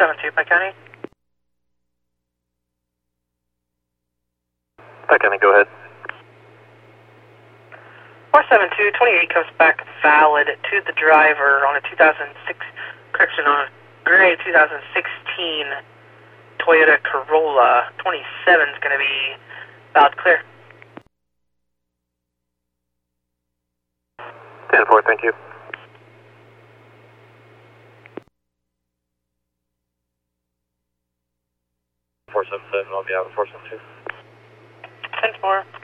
472, Pike County. Pike County, go ahead. 472, 28 comes back valid to the driver on a 2006, correction, on a gray 2016 Toyota Corolla. 27 is going to be valid clear. 10-4, thank you. 477, I'll be out at 472. 10-4.